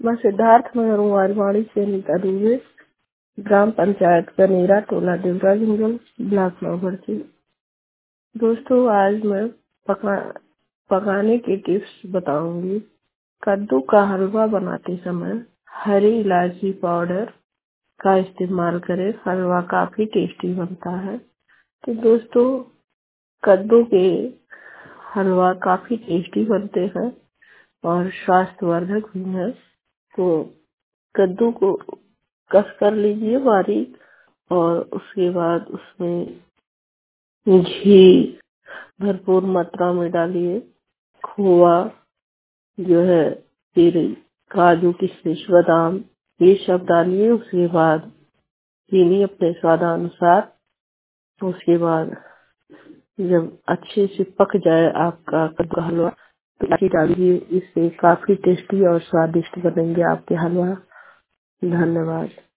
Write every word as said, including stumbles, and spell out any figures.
मैं सिद्धार्थ नगर वारवाड़ी से नीता दुबे, ग्राम पंचायत कनेरा, टोला देवरा जंगल, ब्लॉक नौगढ़। दोस्तों, आज मैं पका पकाने की टिप्स बताऊंगी। कद्दू का हलवा बनाते समय हरी इलायची पाउडर का इस्तेमाल करें, हलवा काफी टेस्टी बनता है। तो दोस्तों, कद्दू के हलवा काफी टेस्टी बनते हैं और स्वास्थ्यवर्धक भी है। तो कद्दू को कस कर लीजिए बारीक, और उसके बाद उसमें घी भरपूर मात्रा में डालिए, खोआ जो है, फिर काजू किशमिश बादाम ये सब डालिए। उसके बाद चीनी अपने स्वादानुसार। उसके बाद जब अच्छे से पक जाए आपका कद्दू का हलवा तो इलायची डालिए। इससे काफी टेस्टी और स्वादिष्ट बनेंगे आपके हलवा। धन्यवाद।